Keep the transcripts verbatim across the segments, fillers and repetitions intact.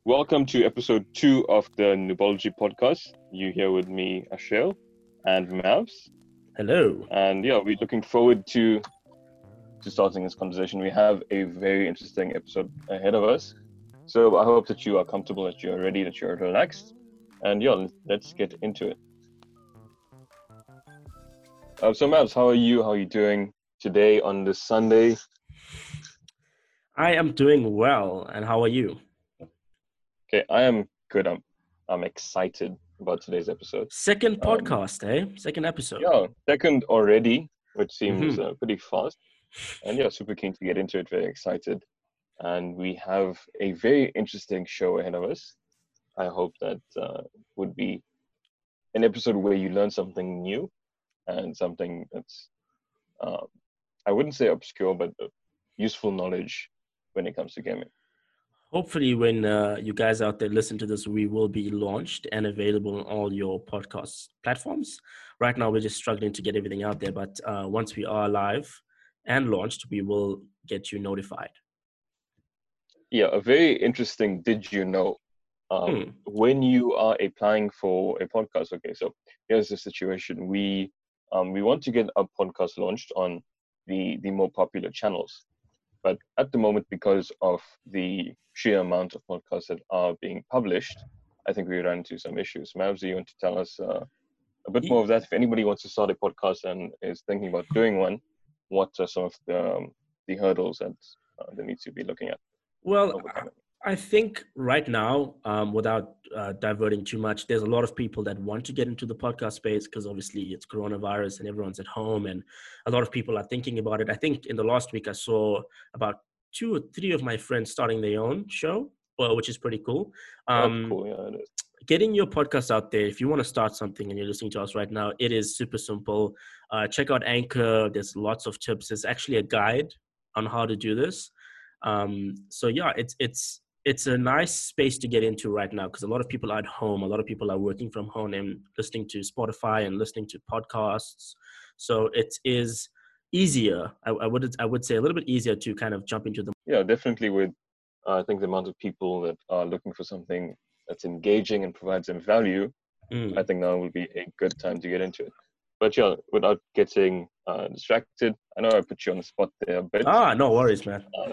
Welcome to episode two of the Nubology podcast. You here with me, Ashel, and Mavs. Hello. And yeah, we're looking forward to to starting this conversation. We have a very interesting episode ahead of us. So I hope that you are comfortable, that you're ready, that you're relaxed. And yeah, let's get into it. Uh, so Mavs, how are you? How are you doing today on this Sunday? I am doing well, and how are you? Okay, I am good. I'm I'm excited about today's episode. Second Um, podcast, eh? Second episode. Yeah, second already, which seems Mhm. uh, pretty fast. And yeah, super keen to get into it, very excited. And we have a very interesting show ahead of us. I hope that uh, would be an episode where you learn something new and something that's, uh, I wouldn't say obscure, but uh, useful knowledge when it comes to gaming. Hopefully, when uh, you guys out there listen to this, we will be launched and available on all your podcast platforms. Right now, we're just struggling to get everything out there, but uh, once we are live and launched, we will get you notified. Yeah, a very interesting did you know um, Hmm. when you are applying for a podcast. Okay, so here's the situation. We um, we want to get a podcast launched on the the more popular channels, but at the moment, because of the sheer amount of podcasts that are being published, I think we ran into some issues. Mavs, you want to tell us uh, a bit more of that? If anybody wants to start a podcast and is thinking about doing one, what are some of the um, the hurdles that uh, they need to be looking at? Well, Overcoming. I think right now, um, without uh, diverting too much, there's a lot of people that want to get into the podcast space because obviously it's coronavirus and everyone's at home, and a lot of people are thinking about it. I think in the last week I saw about two or three of my friends starting their own show, well, which is pretty cool. That's Um, cool. Yeah, it is. Getting your podcast out there, if you want to start something and you're listening to us right now, it is super simple. Uh, check out Anchor. There's lots of tips. There's actually a guide on how to do this. Um, so yeah, it's it's it's a nice space to get into right now because a lot of people are at home. A lot of people are working from home and listening to Spotify and listening to podcasts. So it is easier. I, I would I would say a little bit easier to kind of jump into the. Yeah, definitely. With uh, I think the amount of people that are looking for something that's engaging and provides them value, I Mm. think now will be a good time to get into it. But yeah, without getting uh, distracted, I know I put you on the spot there a bit. Ah, no worries, man. Uh,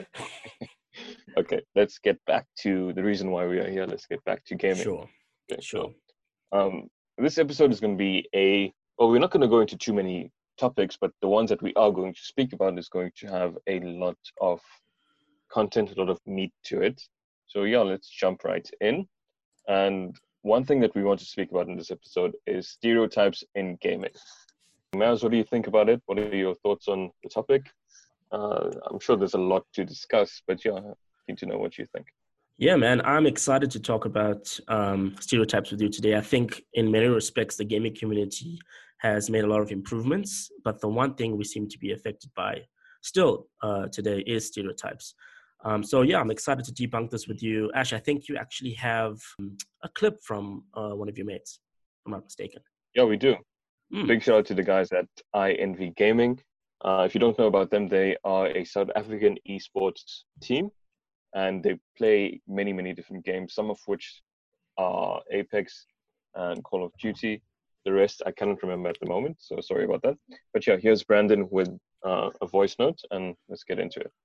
okay, let's get back to the reason why we are here. Let's get back to gaming. Sure, Okay, sure. so um, this episode is going to be a, well, we're not going to go into too many topics, but the ones that we are going to speak about is going to have a lot of content, a lot of meat to it. So yeah, let's jump right in. And one thing that we want to speak about in this episode is stereotypes in gaming. Maz, what do you think about it? What are your thoughts on the topic? Uh, I'm sure there's a lot to discuss, but yeah, keen to know what you think. Yeah, man, I'm excited to talk about um, stereotypes with you today. I think in many respects, the gaming community has made a lot of improvements, but the one thing we seem to be affected by still uh, today is stereotypes. Um, so yeah, I'm excited to debunk this with you. Ash, I think you actually have um, a clip from uh, one of your mates, if I'm not mistaken. Yeah, we do. Mm. Big shout out to the guys at I Envy Gaming. Uh, if you don't know about them, they are a South African esports team, and they play many, many different games, some of which are Apex and Call of Duty. The rest I cannot remember at the moment, so sorry about that. But yeah, here's Brandon with uh, a voice note, and let's get into it.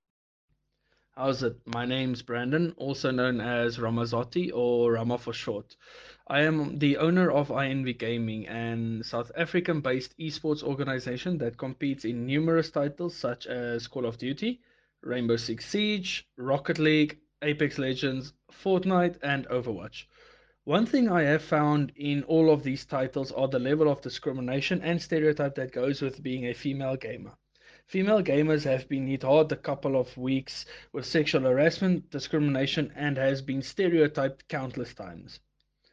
How's it? My name's Brandon, also known as Ramazotti or Rama for short. I am the owner of I Envy Gaming, an South African-based esports organization that competes in numerous titles such as Call of Duty, Rainbow Six Siege, Rocket League, Apex Legends, Fortnite, and Overwatch. One thing I have found in all of these titles are the level of discrimination and stereotype that goes with being a female gamer. Female gamers have been hit hard a couple of weeks with sexual harassment, discrimination, and has been stereotyped countless times.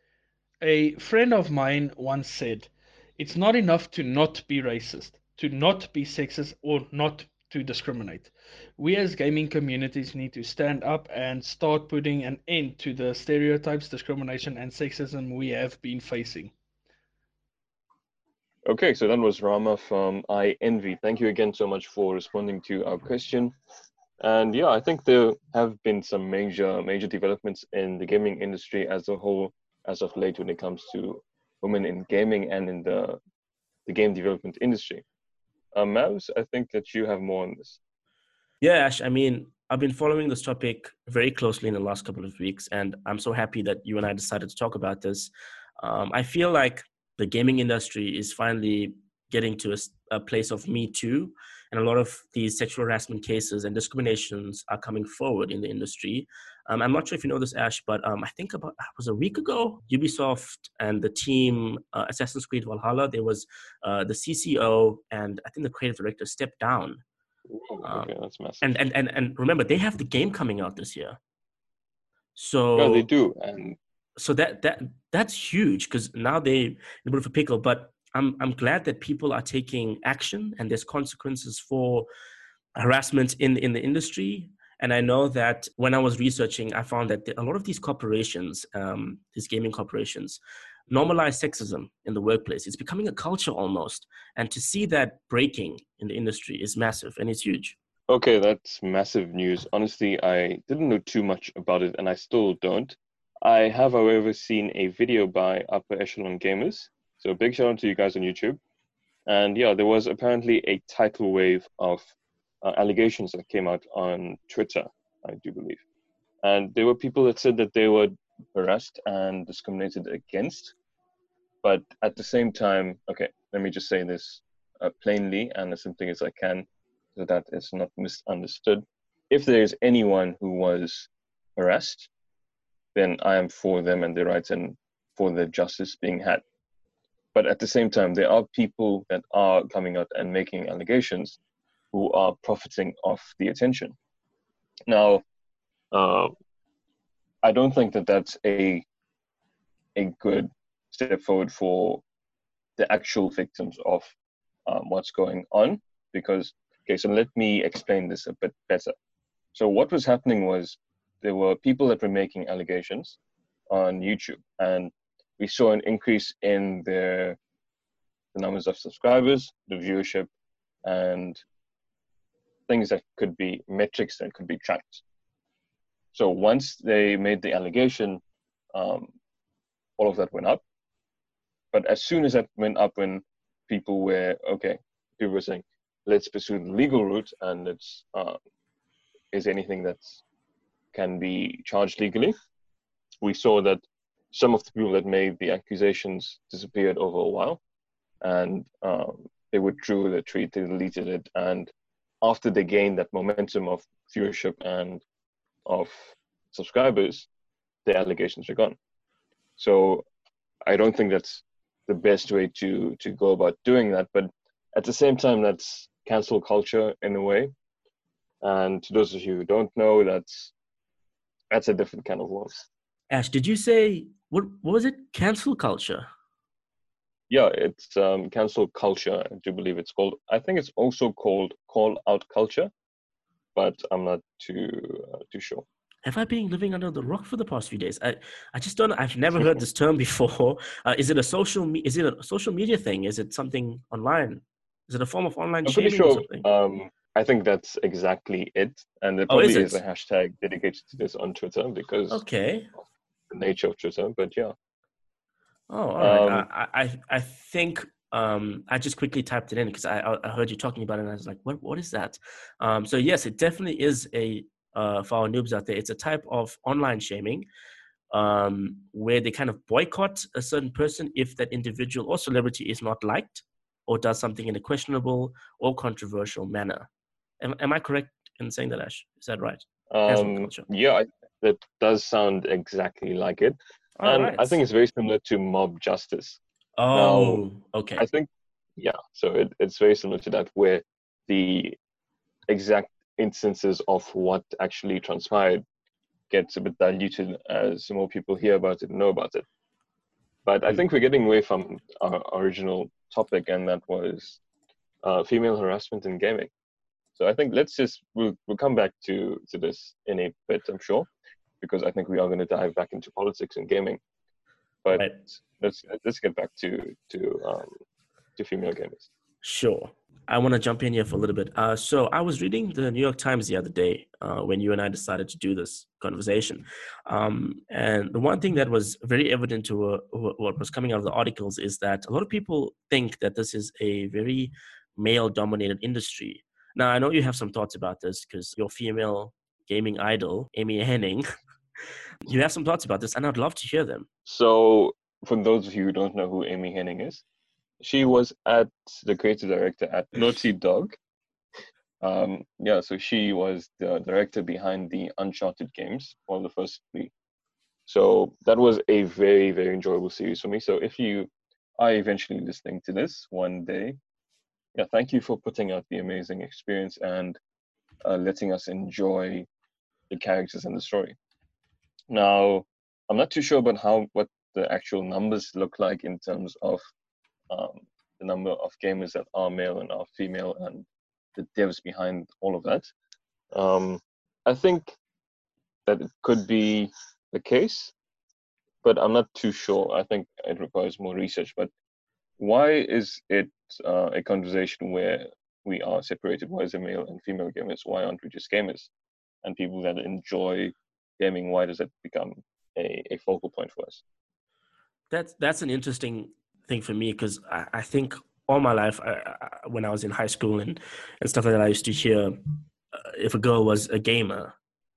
A friend of mine once said, "It's not enough to not be racist, to not be sexist, or not to discriminate. We as gaming communities need to stand up and start putting an end to the stereotypes, discrimination, and sexism we have been facing." Okay, so that was Rama from I Envy. Thank you again so much for responding to our question. And yeah, I think there have been some major major developments in the gaming industry as a whole as of late when it comes to women in gaming and in the the game development industry. Um, Mavs, I think that you have more on this. Yeah, Ash, I mean, I've been following this topic very closely in the last couple of weeks, and I'm so happy that you and I decided to talk about this. Um, I feel like the gaming industry is finally getting to a, a place of Me Too, and a lot of these sexual harassment cases and discriminations are coming forward in the industry. Um, I'm not sure if you know this, Ash, but um, I think about it was a week ago, Ubisoft and the team uh, Assassin's Creed Valhalla, there was uh, the C C O and I think the creative director stepped down. Ooh, Um, okay, that's massive. and, and and and remember, they have the game coming out this year. Yeah, they So do. And so that that that's huge because now they in a bit of a pickle. But I'm I'm glad that people are taking action and there's consequences for harassment in in the industry. And I know that when I was researching, I found that a lot of these corporations, um, these gaming corporations, normalize sexism in the workplace. It's becoming a culture almost. And to see that breaking in the industry is massive and it's huge. okay, that's massive news. Honestly, I didn't know too much about it, and I still don't. I have, however, seen a video by Upper Echelon Gamers. So big shout out to you guys on YouTube. And yeah, there was apparently a tidal wave of uh, allegations that came out on Twitter, I do believe. And there were people that said that they were harassed and discriminated against. But at the same time, okay, let me just say this uh, plainly and as simply as I can so that it's not misunderstood. If there is anyone who was harassed, then I am for them and their rights and for their justice being had. But at the same time, there are people that are coming out and making allegations who are profiting off the attention. Now, uh, I don't think that that's a a good step forward for the actual victims of um, what's going on. Because, okay, so let me explain this a bit better. So what was happening was there were people that were making allegations on YouTube, and we saw an increase in their the numbers of subscribers, the viewership, and things that could be metrics that could be tracked. So once they made the allegation, um, all of that went up. But as soon as that went up, when people were okay, people were saying, "Let's pursue the legal route, and let's uh, is anything that can be charged legally." We saw that some of the people that made the accusations disappeared over a while, and um, they withdrew the tweet, they deleted it, and after they gained that momentum of viewership and of subscribers, the allegations are gone. So I don't think that's the best way to to go about doing that. But at the same time, that's cancel culture in a way. And to those of you who don't know, that's that's a different kind of worms. Ash, did you say what? What was it? Cancel culture. Yeah, it's um, cancel culture. I do believe it's called. I think it's also called call out culture, but I'm not too uh, too sure. Have I been living under the rock for the past few days? I, I just don't. I've never heard this term before. Uh, is it a social? Me- is it a social media thing? Is it something online? Is it a form of online I'm pretty shaming or sure. something? Um, I think that's exactly it, and there Oh, is probably is a it? hashtag dedicated to this on Twitter because Okay. of the nature of Twitter. But yeah, Oh, all right. um, I, I, I think um, I just quickly typed it in because I, I heard you talking about it, and I was like, what, what is that? Um, so yes, it definitely is a uh, for our noobs out there. It's a type of online shaming um, where they kind of boycott a certain person if that individual or celebrity is not liked or does something in a questionable or controversial manner. Am, am I correct in saying that, Ash? Is that right? Cancel um, culture. yeah, I, that does sound exactly like it, All and I right. think it's very similar to mob justice. Now, Oh, okay. I think yeah, so it, it's very similar to that, where the exact instances of what actually transpired gets a bit diluted as more people hear about it and know about it. But I Hmm. think we're getting away from our original topic, and that was uh, female harassment in gaming. So I think let's just we'll we'll come back to to this in a bit, I'm sure, because I think we are going to dive back into politics and gaming. But Right. let's let's get back to to um, to female gamers. Sure. I want to jump in here for a little bit. Uh, so I was reading the New York Times the other day uh, when you and I decided to do this conversation. Um, and the one thing that was very evident to uh, wh- what was coming out of the articles is that a lot of people think that this is a very male dominated industry. Now, I know you have some thoughts about this because your female gaming idol, Amy Henning, you have some thoughts about this, and I'd love to hear them. So, for those of you who don't know who Amy Henning is, she was at the creative director at Naughty Dog. Um, yeah, so she was the director behind the Uncharted games, one of the first three. So that was a very, very enjoyable series for me. So if you are eventually listening to this one day, yeah, thank you for putting out the amazing experience and uh, letting us enjoy the characters and the story. Now, I'm not too sure about how what the actual numbers look like in terms of um, the number of gamers that are male and are female and the devs behind all of that. Um, I think that it could be the case, but I'm not too sure. I think it requires more research. But why is it uh, a conversation where we are separated? Why is it male and female gamers? Why aren't we just gamers? And people that enjoy gaming, why does that become a, a focal point for us? That's that's an interesting thing for me because I, I think all my life, I, I, when I was in high school and, and stuff like that, I used to hear uh, if a girl was a gamer,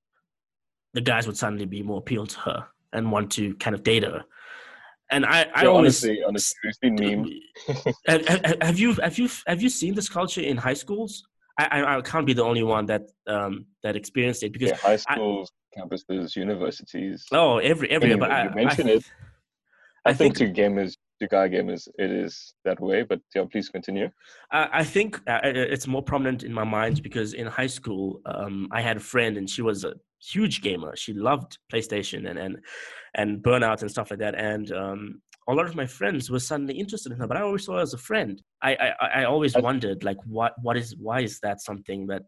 the guys would suddenly be more appealed to her and want to kind of date her. And I, I Yeah, always honestly, honestly, we've seen memes. have, have, have you have you have you seen this culture in high schools? I, I, I can't be the only one that um that experienced it because Yeah, high I schools, campuses, universities. oh every everywhere, but Anyway, you I I, mention it. I I think think to gamers, to guy gamers, it is that way. But yeah, please continue. I, I think uh, it's more prominent in my mind because in high school, um, I had a friend and she was a huge gamer. She loved PlayStation and and and Burnout and stuff like that. And um, a lot of my friends were suddenly interested in her, but I always saw her as a friend. I I, I always I, wondered like what what is why is that something that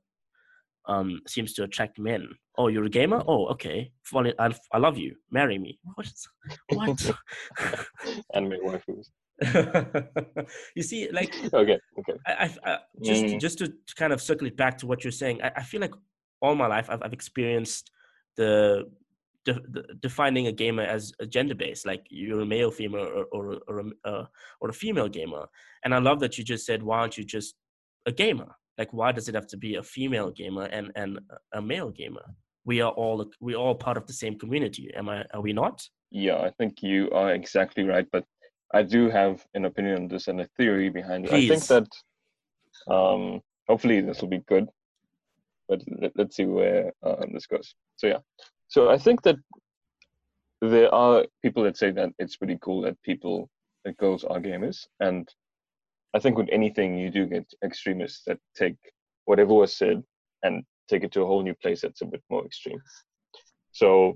um seems to attract men? Oh, you're a gamer? Oh, okay. I, I love you. Marry me. What? What? anime waifus. You see, like Okay, okay. I, I, I just Mm, just to, to kind of circle it back to what you're saying, I, I feel like all my life I've, I've experienced the, de, the defining a gamer as a gender based, like you're a male, female, or or or a, uh, or a female gamer. And I love that you just said, why aren't you just a gamer? Like, why does it have to be a female gamer and and a male gamer? We are all we all part of the same community. Am I? Are we not? yeah, I think you are exactly right. But I do have an opinion on this and a theory behind it. I think Please. that um, hopefully this will be good. But let, let's see where uh, this goes. So yeah, so I think that there are people that say that it's pretty cool that people that girls are gamers, and I think with anything you do get extremists that take whatever was said and take it to a whole new place that's a bit more extreme. So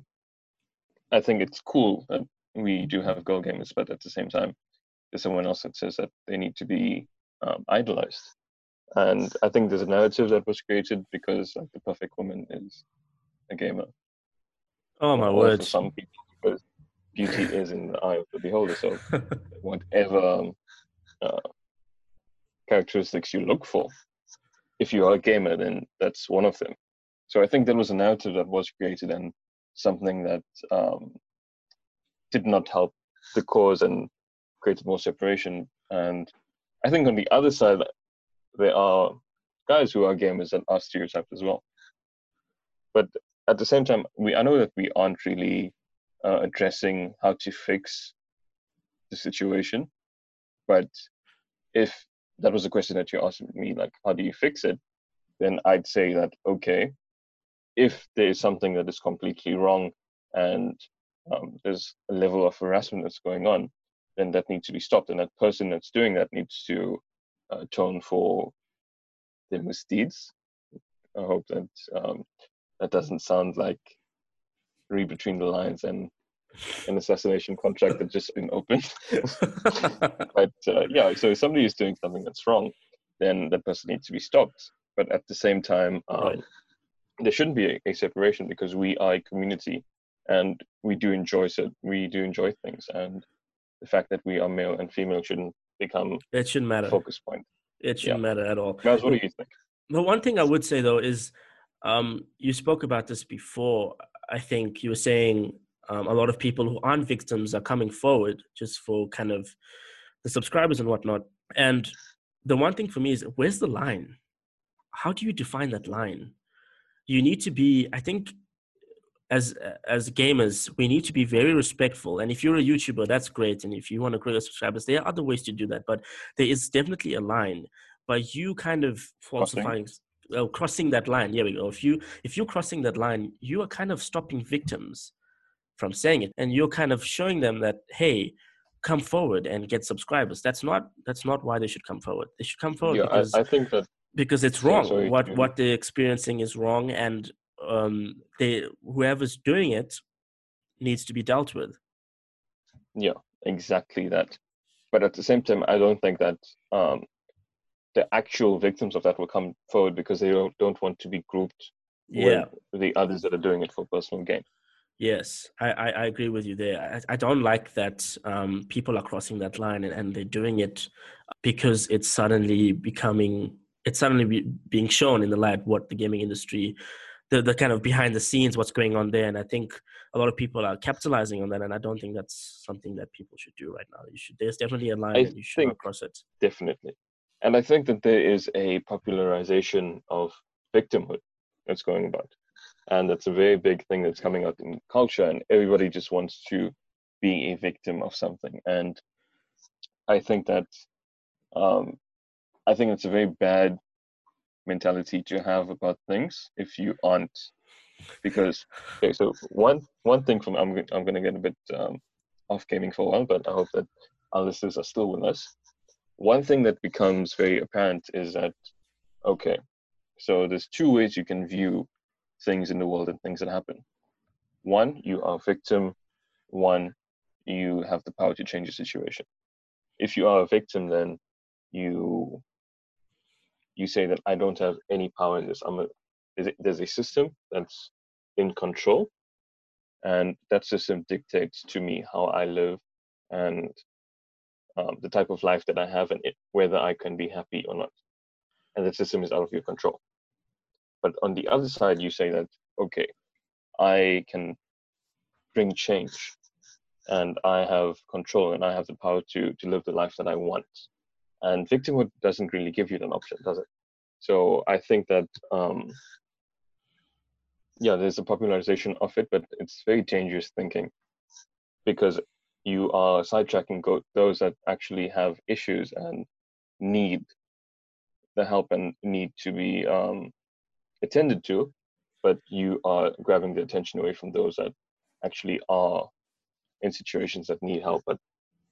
I think it's cool that we do have girl gamers, but at the same time, there's someone else that says that they need to be um, idolized. And I think there's a narrative that was created because like the perfect woman is a gamer, Oh my or for word. some people because beauty is in the eye of the beholder. So whatever um, uh, characteristics you look for, if you are a gamer, then that's one of them. So I think there was a narrative that was created and something that um, did not help the cause and created more separation. And I think on the other side, there are guys who are gamers that are stereotyped as well. But at the same time, we I know that we aren't really uh, addressing how to fix the situation. But if that was a question that you asked me, like, how do you fix it? Then I'd say that, okay, if there is something that is completely wrong and um, there's a level of harassment that's going on, then that needs to be stopped. And that person that's doing that needs to uh, atone for their misdeeds. I hope that um, that doesn't sound like read between the lines and an assassination contract that's just been opened. But uh, yeah, so if somebody is doing something that's wrong, then that person needs to be stopped. But at the same time, um, Right. there shouldn't be a, a separation because we are a community and we do enjoy so we do enjoy things, and the fact that we are male and female shouldn't become It shouldn't a matter. focus point. It shouldn't Yeah. matter at all. Maz, what do you think? The one thing I would say though is, um, you spoke about this before. I think you were saying um, a lot of people who aren't victims are coming forward just for kind of the subscribers and whatnot. And the one thing for me is, where's the line? How do you define that line? You need to be, I think, as as gamers, we need to be very respectful. And if you're a YouTuber, that's great. And if you want to grow your subscribers, there are other ways to do that. But there is definitely a line. By you kind of falsifying, well, crossing that line, here we go. If you if you're crossing that line, you are kind of stopping victims from saying it, and you're kind of showing them that, hey, come forward and get subscribers. That's not that's not why they should come forward. They should come forward Yeah, because I, I think that because it's so- wrong. sorry what to- what they're experiencing is wrong, and um, they whoever's doing it needs to be dealt with. yeah, exactly that. But at the same time, I don't think that um, the actual victims of that will come forward because they don't, don't want to be grouped Yeah. with the others that are doing it for personal gain. Yes, I, I, I agree with you there. I, I don't like that um, people are crossing that line and, and they're doing it because it's suddenly becoming, it's suddenly be, being shown in the light what the gaming industry, the, the kind of behind the scenes, what's going on there. And I think a lot of people are capitalizing on that. And I don't think that's something that people should do right now. You should, there's definitely a line I and you should not think- cross it. Definitely. And I think that there is a popularization of victimhood that's going about. And that's a very big thing that's coming out in culture, and everybody just wants to be a victim of something. And I think that um, I think it's a very bad mentality to have about things if you aren't, because okay, so one one thing from I'm I'm gonna get a bit um, off gaming for a while, but I hope that our listeners are still with us. One thing that becomes very apparent is that okay, so there's two ways you can view things in the world and things that happen. One, you are a victim. One, you have the power to change the situation. If you are a victim, then you you say that I don't have any power in this. I'm a there's a system that's in control, and that system dictates to me how I live and um, the type of life that I have and it, whether I can be happy or not. And the system is out of your control. But on the other side, you say that okay, I can bring change and I have control and I have the power to to live the life that I want. And victimhood doesn't really give you that option, does it? So I think that um, yeah, there's a popularization of it, but it's very dangerous thinking because you are sidetracking go- those that actually have issues and need the help and need to be um, attended to, but you are grabbing the attention away from those that actually are in situations that need help. But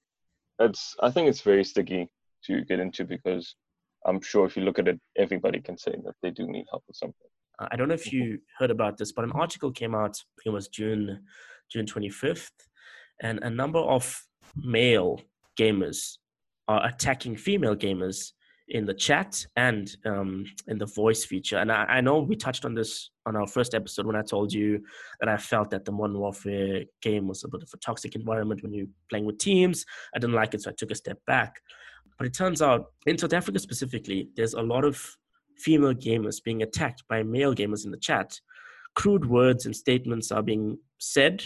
it's I think it's very sticky to get into because I'm sure if you look at it, everybody can say that they do need help with something. Uh, I don't know if you heard about this, but an article came out, I think it was June, June twenty-fifth, and a number of male gamers are attacking female gamers in the chat and um, in the voice feature. And I, I know we touched on this on our first episode when I told you that I felt that the Modern Warfare game was a bit of a toxic environment when you're playing with teams. I didn't like it, so I took a step back. But it turns out in South Africa specifically, there's a lot of female gamers being attacked by male gamers in the chat. Crude words and statements are being said.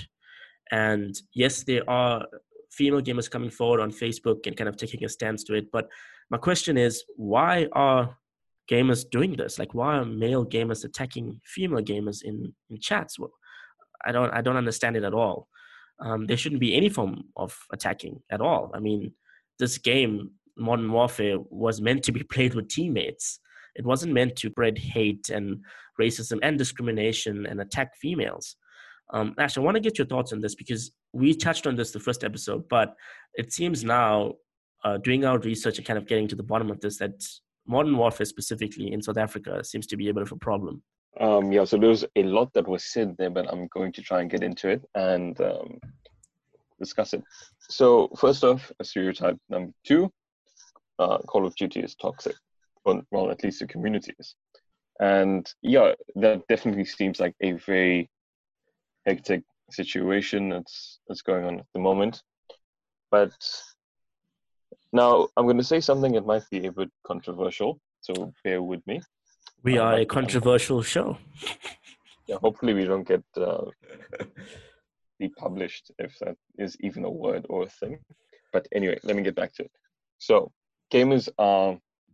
And yes, there are female gamers coming forward on Facebook and kind of taking a stance to it. But my question is, why are gamers doing this? Like, why are male gamers attacking female gamers in, in chats? Well, I don't, I don't understand it at all. Um, there shouldn't be any form of attacking at all. I mean, this game, Modern Warfare, was meant to be played with teammates. It wasn't meant to spread hate and racism and discrimination and attack females. Um, Ash, I want to get your thoughts on this because we touched on this the first episode, but it seems now, uh, doing our research and kind of getting to the bottom of this, that Modern Warfare specifically in South Africa seems to be a bit of a problem. Um, yeah, so there's a lot that was said there, but I'm going to try and get into it and um, discuss it. So first off, stereotype number two, uh, Call of Duty is toxic. Well, well, at least the community is. And yeah, that definitely seems like a very hectic situation that's that's going on at the moment. But Now, I'm going to say something that might be a bit controversial, so bear with me. We Uh, are might a be controversial show. Yeah, hopefully we don't get uh, depublished, if that is even a word or a thing. But anyway, let me get back to it. So, gamers are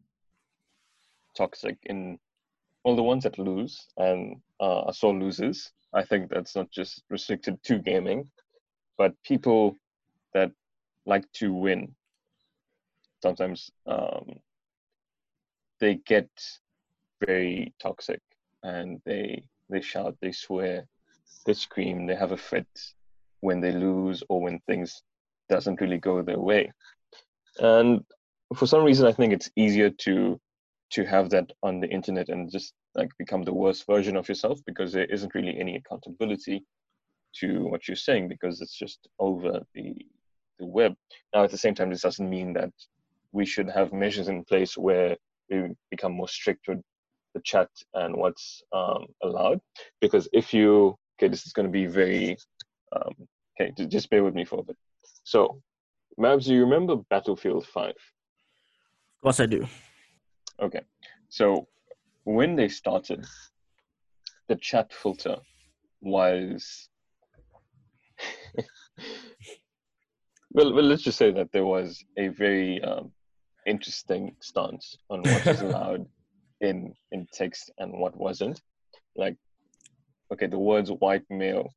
toxic in well, the ones that lose and uh, are sore losers. I think that's not just restricted to gaming, but people that like to win. Sometimes um, they get very toxic and they they shout, they swear, they scream, they have a fit when they lose or when things doesn't really go their way. And for some reason, I think it's easier to to have that on the internet and just like become the worst version of yourself because there isn't really any accountability to what you're saying because it's just over the the web. Now, at the same time, this doesn't mean that we should have measures in place where we become more strict with the chat and what's um, allowed. Because if you, okay, this is going to be very, um, okay, just bear with me for a bit. So, Mabs, do you remember Battlefield five? Of course I do. Okay, so when they started, the chat filter was well, well, let's just say that there was a very um, interesting stance on what is allowed in in text and what wasn't. Like, okay, the words "white male"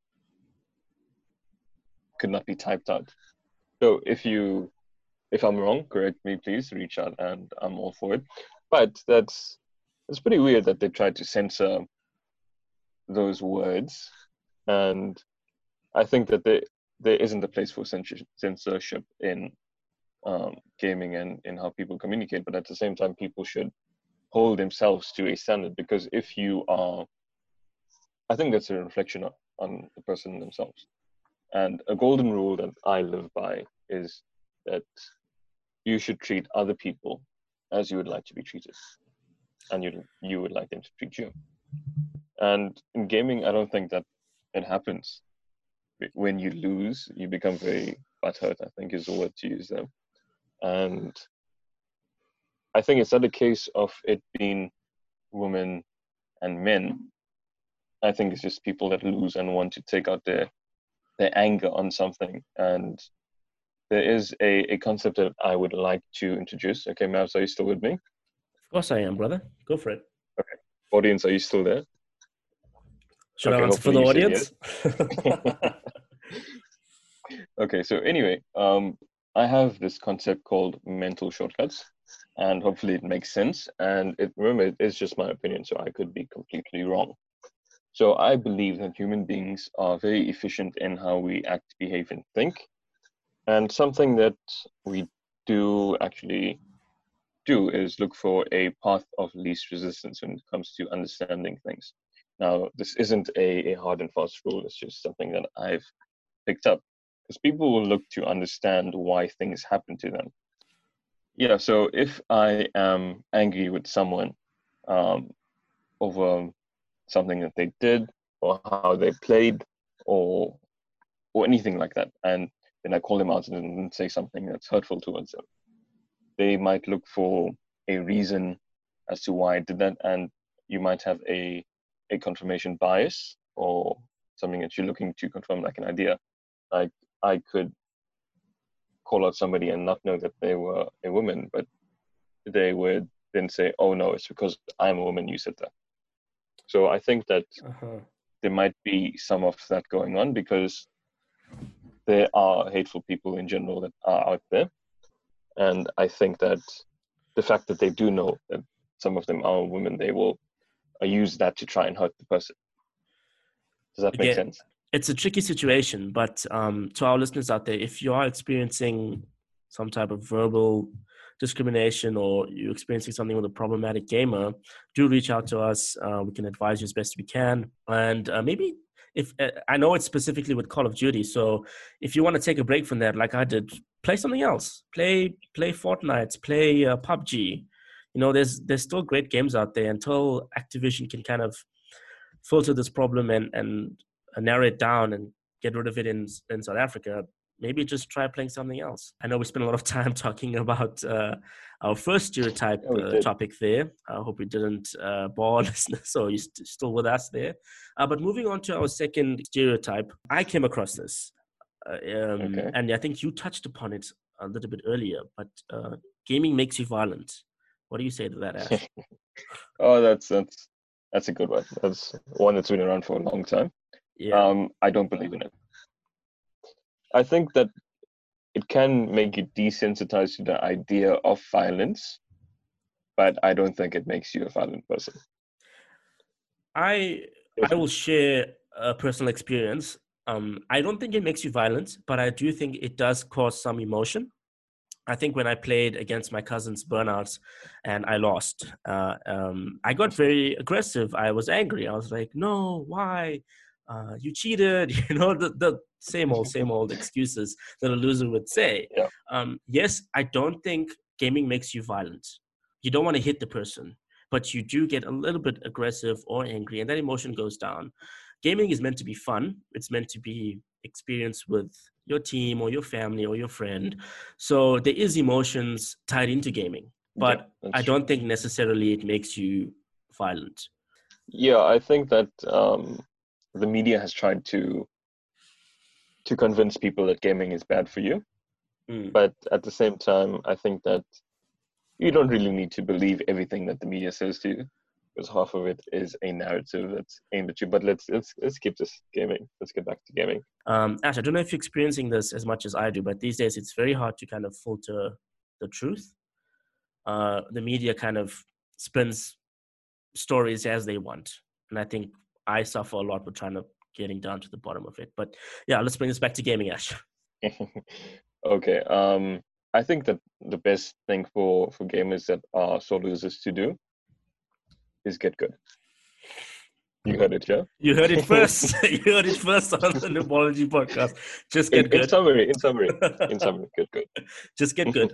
could not be typed out. So if you if I'm wrong, correct me, please. Reach out, and I'm all for it. But that's it's pretty weird that they tried to censor those words, and I think that there there isn't a place for censorship in um, gaming and in how people communicate. But at the same time, people should hold themselves to a standard because if you are, I think that's a reflection on, on the person themselves. And a golden rule that I live by is that you should treat other people as you would like to be treated, and you you would like them to treat you. And in gaming, I don't think that it happens. When you lose, you become very butthurt, I think is the word to use there. And I think it's not a case of it being women and men. I think it's just people that lose and want to take out their their anger on something. And there is a, a concept that I would like to introduce. Okay, Mavs, are you still with me? Of course I am, brother. Go for it. Okay. Audience, are you still there? Should okay, I answer for the audience? Yes. Okay, so anyway, um, I have this concept called mental shortcuts, and hopefully it makes sense. And it, remember, it's just my opinion, so I could be completely wrong. So I believe that human beings are very efficient in how we act, behave, and think. And something that we do actually do is look for a path of least resistance when it comes to understanding things. Now, this isn't a, a hard and fast rule. It's just something that I've picked up because people will look to understand why things happen to them. Yeah, so if I am angry with someone um, over something that they did or how they played or or anything like that, and then I call them out and say something that's hurtful towards them, they might look for a reason as to why I did that, and you might have a a confirmation bias or something that you're looking to confirm, like an idea. Like I could call out somebody and not know that they were a woman, but they would then say, "Oh no, it's because I'm a woman. You said that." So I think that uh-huh. there might be some of that going on because there are hateful people in general that are out there. And I think that the fact that they do know that some of them are women, they will uh, use that to try and hurt the person. Does that make Again, sense? It's a tricky situation, but um, to our listeners out there, if you are experiencing some type of verbal discrimination or you're experiencing something with a problematic gamer, do reach out to us. Uh, we can advise you as best we can. And uh, maybe if uh, I know it's specifically with Call of Duty, so if you want to take a break from that, like I did, play something else. Play play Fortnite, play uh, P U B G. You know, there's there's still great games out there until Activision can kind of filter this problem and and narrow it down and get rid of it in in South Africa. maybe just try playing something else. I know we spent a lot of time talking about uh, our first stereotype Yeah, we uh, did. topic there. I hope we didn't uh, bore listeners, so you're st- still with us there. Uh, but moving on to our second stereotype, I came across this. Uh, um, Okay. and I think you touched upon it a little bit earlier, but uh, gaming makes you violent. What do you say to that, Ash? Oh, that's that's that's a good one. That's one that's been around for a long time. Yeah. Um, I don't believe in it. I think that it can make you desensitized to the idea of violence, but I don't think it makes you a violent person. I If I will share a personal experience. Um, I don't think it makes you violent, but I do think it does cause some emotion. I think when I played against my cousin's burnouts and I lost, uh, um, I got very aggressive. I was angry. I was like, no, why? Uh, you cheated. You know, the, the same old, same old excuses that a loser would say. Yeah. Um, yes, I don't think gaming makes you violent. You don't want to hit the person, but you do get a little bit aggressive or angry, and that emotion goes down. Gaming is meant to be fun. It's meant to be experience with your team or your family or your friend. So there is emotions tied into gaming, Yeah, but that's I true. don't think necessarily it makes you violent. Yeah, I think that um, the media has tried to to convince people that gaming is bad for you, Mm. but at the same time, I think that you don't really need to believe everything that the media says to you, because half of it is a narrative that's aimed at you. But let's let's let's keep this gaming. Let's get back to gaming. Um, Ash, I don't know if you're experiencing this as much as I do, but these days it's very hard to kind of filter the truth. Uh, the media kind of spins stories as they want, and I think I suffer a lot with trying to getting down to the bottom of it. But yeah, let's bring this back to gaming, Ash. Okay. Um, I think that the best thing for for gamers that are solo users to do is get good. You heard it, yeah? You heard it first. You heard it first on the Nubology podcast. Just In, get in good. summary, in summary, in summary, good, good. Just get good.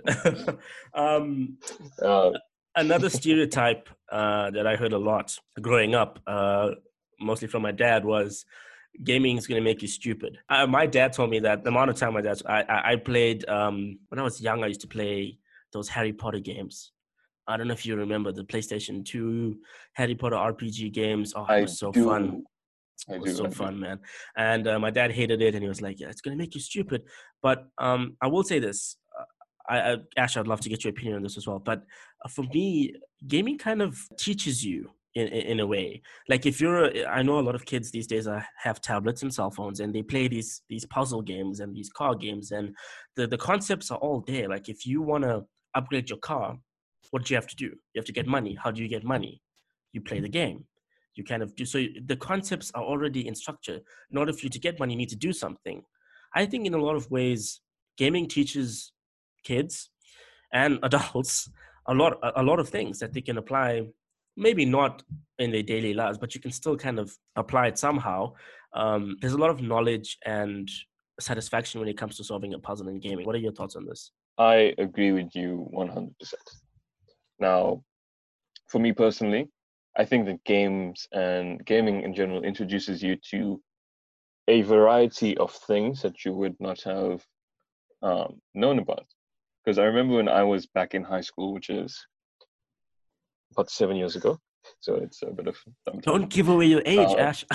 um, Uh, another stereotype uh, that I heard a lot growing up, uh, mostly from my dad, was gaming is going to make you stupid. Uh, my dad told me that the amount of time my dad, I, I, I played, um, when I was young, I used to play those Harry Potter games. I don't know if you remember the PlayStation two Harry Potter R P G games. Oh, it I was so do. fun. I It was do. so I do. fun, man. And uh, my dad hated it, and he was like, "Yeah, it's gonna make you stupid." But um, I will say this, uh, I, I, Ash, I'd love to get your opinion on this as well. But uh, for me, gaming kind of teaches you in, in in a way. Like if you're, a, I know a lot of kids these days are, have tablets and cell phones, and they play these these puzzle games and these car games, and the the concepts are all there. Like if you want to upgrade your car, what do you have to do? You have to get money. How do you get money? You play the game. You kind of do. So the concepts are already in structure. In order for you to get money, you need to do something. I think in a lot of ways, gaming teaches kids and adults a lot, a lot of things that they can apply. Maybe not in their daily lives, but you can still kind of apply it somehow. Um, there's a lot of knowledge and satisfaction when it comes to solving a puzzle in gaming. What are your thoughts on this? I agree with you one hundred percent. Now, for me personally, I think that games and gaming in general introduces you to a variety of things that you would not have um, known about. Because I remember when I was back in high school, which is about seven years ago, so it's a bit of some time. Don't give away your age, Um, Ash.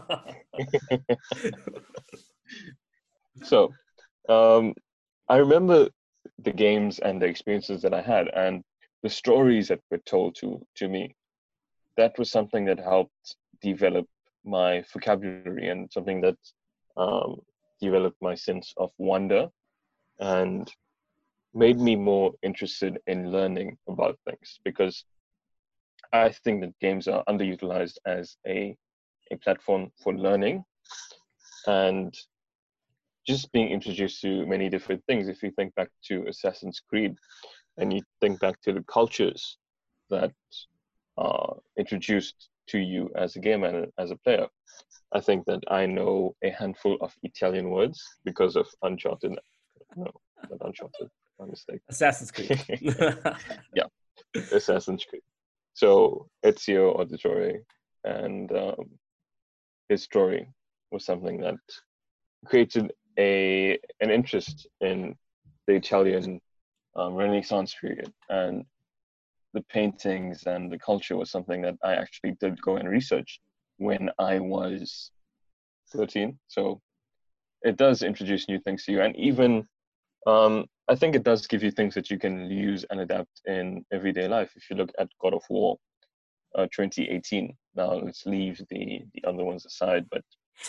so um, I remember the games and the experiences that I had and the stories that were told to to me. That was something that helped develop my vocabulary and something that um, developed my sense of wonder and made me more interested in learning about things, because I think that games are underutilized as a, a platform for learning and just being introduced to many different things. If you think back to Assassin's Creed and you think back to the cultures that are introduced to you as a gamer and as a player, I think that I know a handful of Italian words because of Uncharted. No, not Uncharted. My mistake. Assassin's Creed. Yeah, Assassin's Creed. So Ezio Auditore and um, his story was something that created a an interest in the Italian um, Renaissance period, and the paintings and the culture was something that I actually did go and research when I was thirteen. So it does introduce new things to you, and even um, I think it does give you things that you can use and adapt in everyday life. If you look at God of War uh, twenty eighteen, now let's leave the the other ones aside, but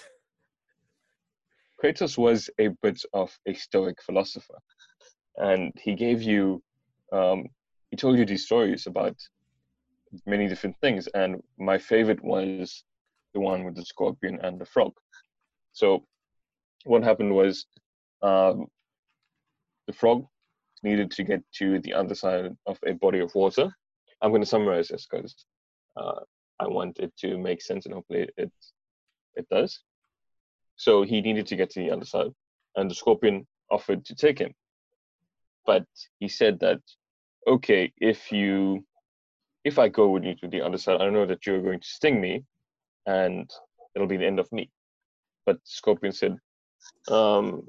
Kratos was a bit of a stoic philosopher, and he gave you, um, he told you these stories about many different things, and my favorite was the one with the scorpion and the frog. So what happened was, um, the frog needed to get to the other side of a body of water. I'm going to summarize this because uh, I want it to make sense, and hopefully it it does. So he needed to get to the other side, and the scorpion offered to take him. But he said that, okay, if you, if I go with you to the other side, I know that you're going to sting me, and it'll be the end of me. But Scorpion said, um,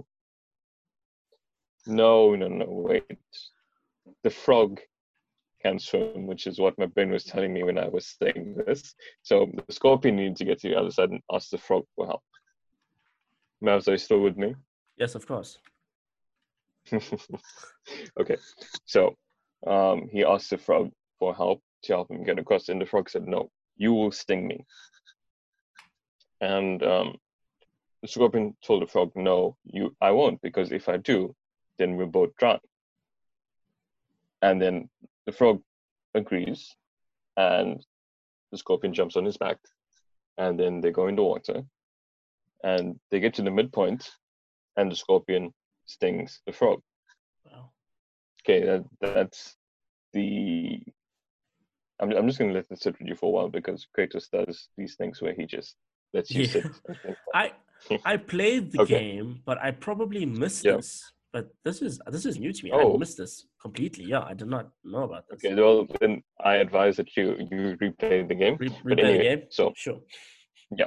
no, no, no, wait. The frog can swim, which is what my brain was telling me when I was saying this. So the Scorpion needed to get to the other side and ask the frog for help. Mavs, are you still with me? Yes, of course. Okay, so um, he asked the frog for help to help him get across, and the frog said, no, you will sting me. And um, the scorpion told the frog, no, you, I won't, because if I do, then we'll both drown. And then the frog agrees, and the scorpion jumps on his back, and then they go in the water, and they get to the midpoint, and the scorpion stings the frog. Wow. Okay, that, that's the. I'm I'm just gonna let this sit with you for a while, because Kratos does these things where he just lets you Yeah. sit. And think. I I played the Okay. game, but I probably missed Yeah. this. But this is this is new to me. Oh. I missed this completely. Yeah, I did not know about this. Okay, well then I advise that you you replay the game. Re- but replay anyway, the game. so Sure. yeah,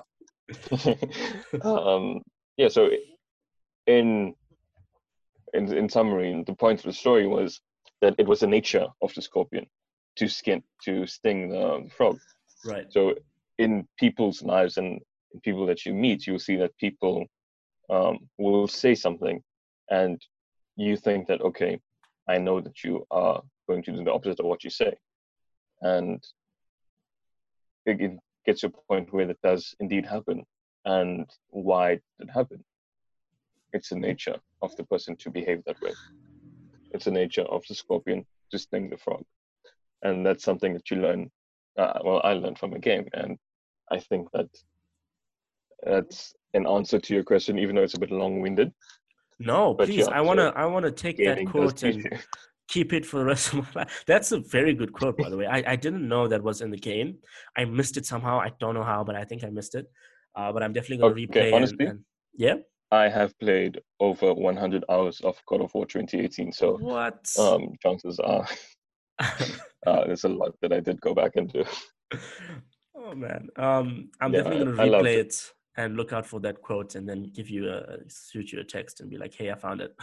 um, yeah. So in in in summary, the point of the story was that it was the nature of the scorpion to skin to sting the frog. Right. So in people's lives and in people that you meet, you'll see that people um, will say something, and you think that, okay, I know that you are going to do the opposite of what you say, and it, it gets to a point where that does indeed happen. And why did it happen? It's the nature of the person to behave that way. It's the nature of the scorpion to sting the frog, and that's something that you learn. Uh, well, I learned from a game, and I think that that's an answer to your question, even though it's a bit long-winded. No, But please. yeah, I wanna I wanna take that gaming does quote teach and you. keep it for the rest of my life. That's a very good quote, by the way. I, I didn't know that was in the game. I missed it somehow. I don't know how, but I think I missed it. Uh, but I'm definitely gonna Okay, replay honestly, and, and yeah. I have played over one hundred hours of God of War twenty eighteen, so What? um, chances are uh, there's a lot that I did go back and do. Oh man. Um, I'm Yeah, definitely gonna I loved replay it. it and look out for that quote, and then give you a shoot you a text and be like, "Hey, I found it."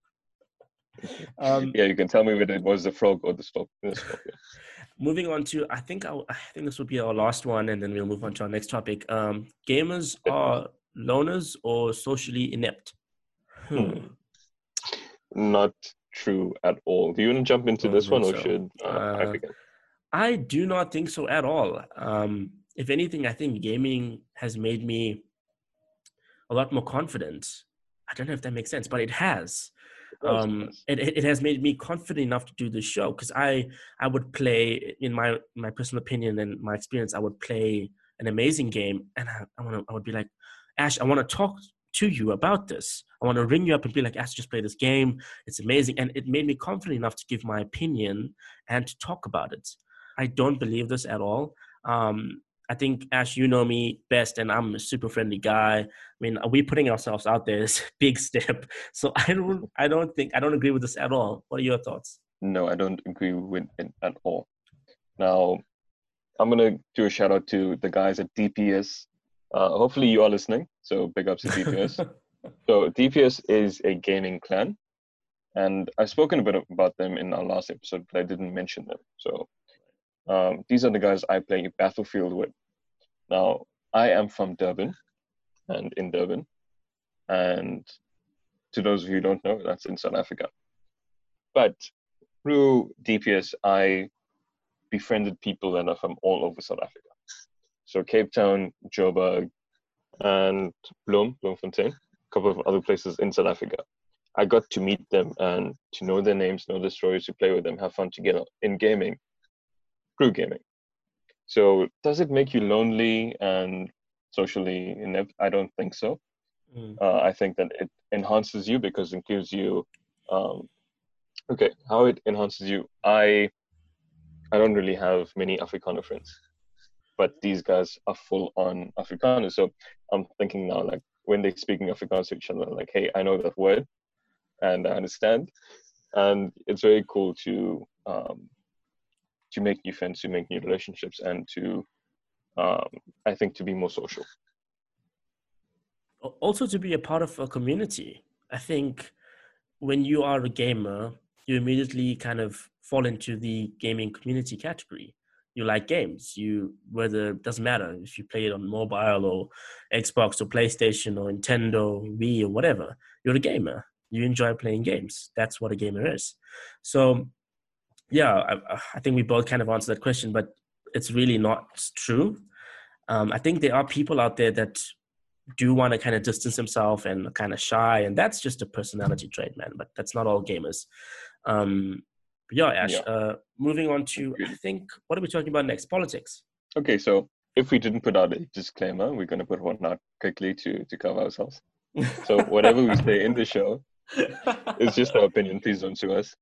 um, Yeah, you can tell me whether it was the frog or the stop. The scorpion. moving on to, I think I, I think this will be our last one, and then we'll move on to our next topic. Um, gamers are loners or socially inept? Hmm. Hmm. Not true at all. Do you want to jump into Don't this one, think or so. should uh, I Uh, begin? I do not think so at all. Um, if anything, I think gaming has made me a lot more confident. I don't know if that makes sense, but it has. It does, Um, yes. it it has made me confident enough to do the show, because I I would play, in my my personal opinion and my experience, I would play an amazing game, and I, I want to I would be like, Ash, I want to talk to you about this. I want to ring you up and be like, Ash, just play this game. It's amazing, and it made me confident enough to give my opinion and to talk about it. I don't believe this at all. Um, I think, Ash, you know me best, and I'm a super friendly guy. I mean, are we putting ourselves out there? Is a big step. So I don't, I don't think, I don't agree with this at all. What are your thoughts? No, I don't agree with it at all. Now, I'm gonna do a shout out to the guys at D P S. Uh, hopefully, you are listening. So big ups to D P S. So D P S is a gaming clan, and I've spoken a bit about them in our last episode, but I didn't mention them. So um, these are the guys I play Battlefield with. Now, I am from Durban, and in Durban, and to those of you who don't know, that's in South Africa. But through D P S, I befriended people that are from all over South Africa. So Cape Town, Joburg, and Bloem, Bloemfontein, a couple of other places in South Africa. I got to meet them and to know their names, know their stories, to play with them, have fun together in gaming, through gaming. So does it make you lonely and socially inept? I don't think so. Mm. Uh, I think that it enhances you because it gives you, um, okay, how it enhances you. I I don't really have many Afrikaner friends, but these guys are full on Afrikaners. So I'm thinking now, like when they're speaking Afrikaans to each other, like, hey, I know that word and I understand. And it's very cool to um, to make new friends, to make new relationships, and to, um, I think, to be more social. Also to be a part of a community. I think when you are a gamer, you immediately kind of fall into the gaming community category. You like games. You whether it doesn't matter if you play it on mobile or Xbox or PlayStation or Nintendo, Wii or whatever. You're a gamer. You enjoy playing games. That's what a gamer is. So, yeah, I, I think we both kind of answered that question, but it's really not true. Um, I think there are people out there that do want to kind of distance himself and kind of shy, and that's just a personality trait, man. But that's not all gamers. Um, but yeah, Ash. Yeah. Uh, moving on to, Agreed. I think, what are we talking about next? Politics. Okay, so if we didn't put out a disclaimer, we're going to put one out quickly to, to cover ourselves. So whatever we say in the show is just our opinion. Please don't sue us.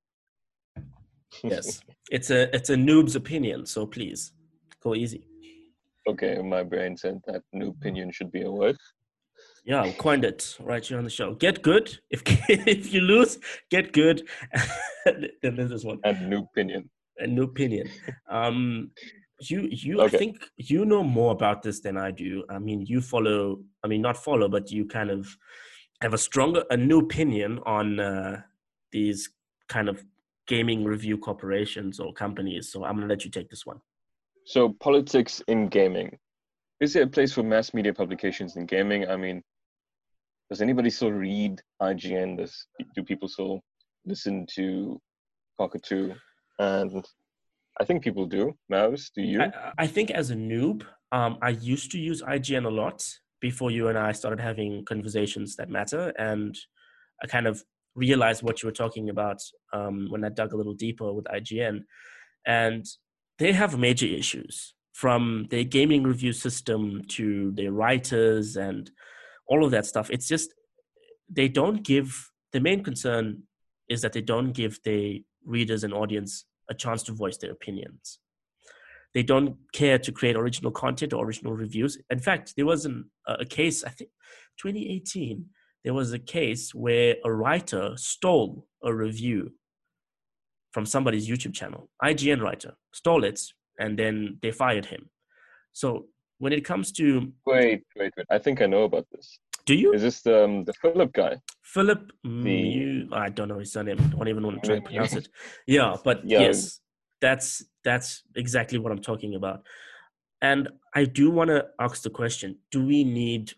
Yes, it's a it's a noob's opinion, so please go easy. Okay, my brain said that new opinion should be a word. Yeah, we coined it right here on the show. Get good. If if you lose, get good. Then there's this one. And new opinion. A new opinion. Um, you you Okay. I think you know more about this than I do. I mean, you follow. I mean, not follow, but you kind of have a stronger, a new opinion on uh, these kind of gaming review corporations or companies. So I'm gonna let you take this one. So politics in gaming. Is there a place for mass media publications in gaming? I mean, does anybody still read I G N? Does do people still listen to Cockatoo? And I think people do. Mouse, do you? I, I think as a noob, um, I used to use I G N a lot before you and I started having conversations that matter, and I kind of realized what you were talking about um, when I dug a little deeper with I G N, and they have major issues from their gaming review system to their writers and all of that stuff. It's just they don't give, the main concern is that they don't give their readers and audience a chance to voice their opinions. They don't care to create original content or original reviews. In fact, there was an, a case, I think twenty eighteen, there was a case where a writer stole a review from somebody's YouTube channel. I G N writer stole it, and then they fired him. So when it comes to... Wait, wait, wait. I think I know about this. Do you? Is this the, um, the Philip guy? Philip The- Mew, I don't know his surname. I don't even want to try and pronounce it. Yeah, but Yeah. yes, that's that's exactly what I'm talking about. And I do want to ask the question: do we need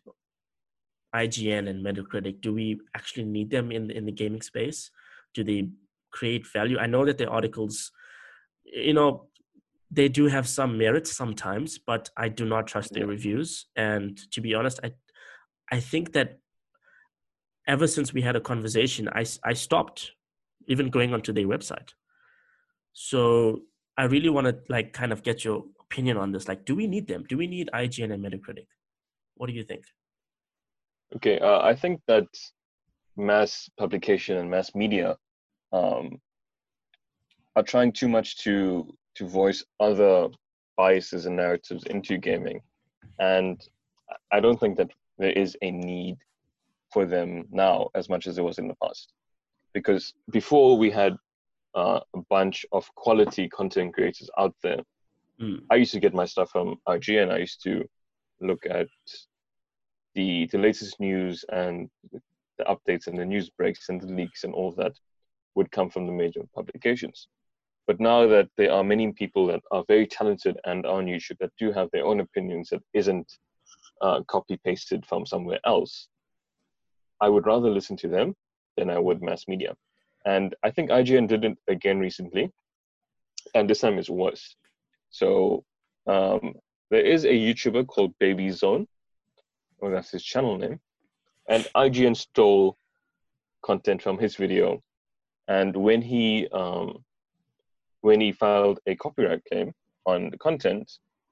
I G N and Metacritic? Do we actually need them in in the gaming space? Do they create value? I know that their articles, you know, they do have some merit sometimes, but I do not trust their reviews. And to be honest, I I think that ever since we had a conversation, I, I stopped even going onto their website. So I really want to like kind of get your opinion on this. Like, do we need them? Do we need I G N and Metacritic? What do you think? Okay, uh, I think that mass publication and mass media um, are trying too much to to voice other biases and narratives into gaming, and I don't think that there is a need for them now as much as there was in the past. Because before we had uh, a bunch of quality content creators out there. Mm. I used to get my stuff from I G N. I used to look at the the latest news and the updates and the news breaks and the leaks and all of that would come from the major publications. But now that there are many people that are very talented and are on YouTube that do have their own opinions that isn't uh, copy pasted from somewhere else, I would rather listen to them than I would mass media. And I think I G N did it again recently, and this time it's worse. So um, there is a YouTuber called Baby Zone, or that's his channel name, and I G N stole content from his video. And when he um, when he filed a copyright claim on the content,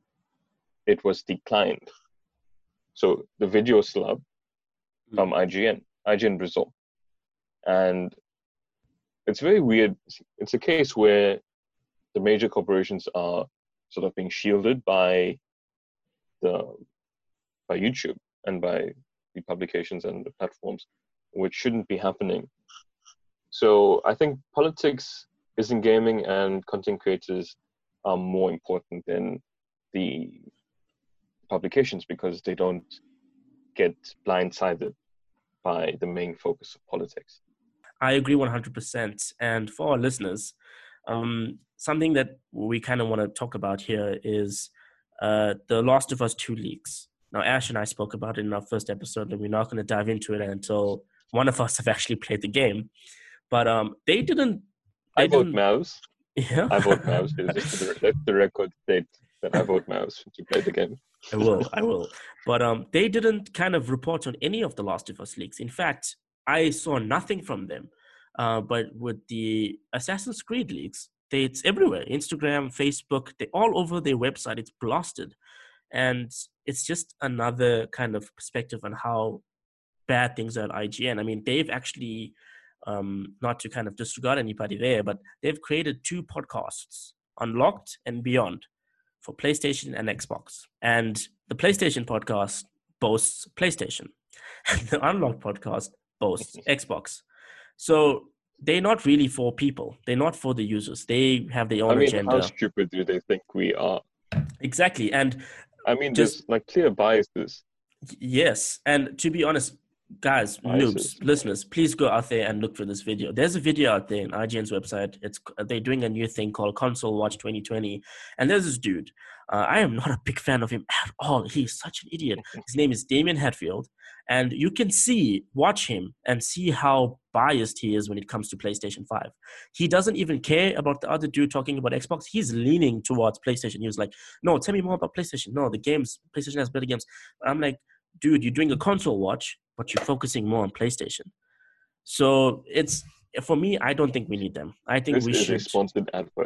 it was declined. So the video is still up from I G N, I G N Brazil. And it's very weird. It's a case where the major corporations are sort of being shielded by the by YouTube and by the publications and the platforms, which shouldn't be happening. So I think politics is in gaming, and content creators are more important than the publications because they don't get blindsided by the main focus of politics. I agree one hundred percent. And for our listeners, um, something that we kind of want to talk about here is uh, the Last of Us two leaks. Now, Ash and I spoke about it in our first episode, and we're not going to dive into it until one of us have actually played the game. But um, they didn't. They I vote didn't, mouse. Yeah. I vote mouse. Let the record state that I vote mouse to play the game. I will. I will. But um, they didn't kind of report on any of the Last of Us leaks. In fact, I saw nothing from them. Uh, but with the Assassin's Creed leaks, they, it's everywhere. Instagram, Facebook, they all over their website. It's blasted. And it's just another kind of perspective on how bad things are at I G N. I mean, they've actually, um, not to kind of disregard anybody there, but they've created two podcasts, Unlocked and Beyond, for PlayStation and Xbox. And the PlayStation podcast boasts PlayStation. And the Unlocked podcast boasts Xbox. So they're not really for people. They're not for the users. They have their own I mean, agenda. how stupid do they think we are? Exactly. And I mean, just, there's like clear biases. Yes. And to be honest, guys, biases. noobs, listeners, please go out there and look for this video. There's a video out there on I G N's website. It's They're doing a new thing called Console Watch twenty twenty. And there's this dude. Uh, I am not a big fan of him at all. He's such an idiot. His name is Damien Hatfield. And you can see, watch him and see how biased he is when it comes to PlayStation five. He doesn't even care about the other dude talking about Xbox. He's leaning towards PlayStation. He was like, no, tell me more about PlayStation. No, the games, PlayStation has better games. But I'm like, dude, you're doing a console watch, but you're focusing more on PlayStation. So it's, for me, I don't think we need them. I think this we is should. a sponsored advert.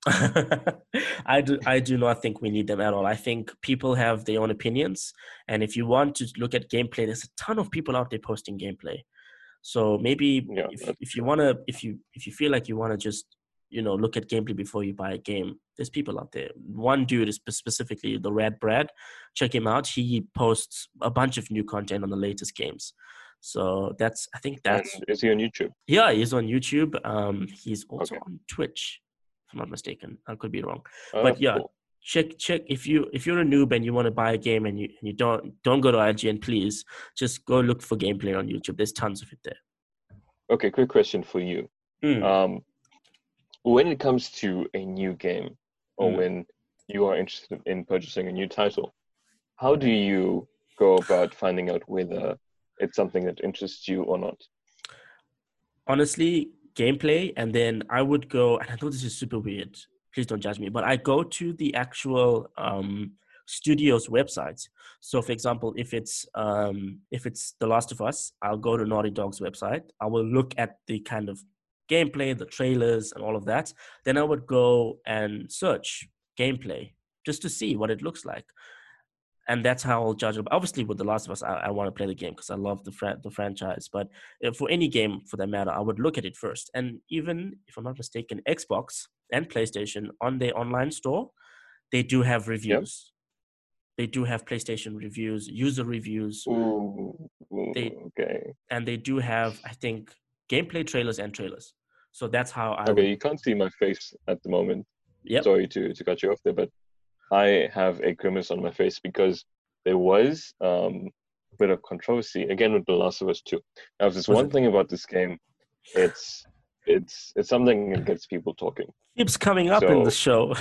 I do I do not think we need them at all. I think people have their own opinions, and if you want to look at gameplay, there's a ton of people out there posting gameplay. So maybe Yeah, if, if you want to if you if you feel like you want to just, you know, look at gameplay before you buy a game, there's people out there. One dude is specifically the Rad Brad. Check him out. He posts a bunch of new content on the latest games. So that's I think that's And is he on YouTube? Yeah, he's on YouTube. Um he's also Okay. on Twitch, if I'm not mistaken. I could be wrong. Oh, But that's yeah, cool. check check if you if you're a noob and you want to buy a game and you and you don't don't go to I G N, please just go look for gameplay on YouTube. There's tons of it there. Okay, quick question for you. Mm. Um, when it comes to a new game, or Mm. when you are interested in purchasing a new title, how do you go about finding out whether it's something that interests you or not? Honestly, gameplay, and then I would go, and I know this is super weird, please don't judge me, but I go to the actual um, studio's websites. So for example, if it's um, if it's The Last of Us, I'll go to Naughty Dog's website. I will look at the kind of gameplay, the trailers, and all of that. Then I would go and search gameplay just to see what it looks like. And that's how I'll judge it. Obviously, with The Last of Us, I, I want to play the game because I love the fran- the franchise. But if for any game, for that matter, I would look at it first. And even, if I'm not mistaken, Xbox and PlayStation on their online store, they do have reviews. They do have PlayStation reviews, user reviews. Ooh, ooh, They- okay. And they do have, I think, gameplay trailers and trailers. So that's how I Okay, would... you can't see my face at the moment. Yep. Sorry to, to cut you off there, but I have a grimace on my face because there was um, bit of controversy again with The Last of Us two. Now, if there's Was one it? thing about this game, it's it's it's something that gets people talking. Keeps coming up in the So, show.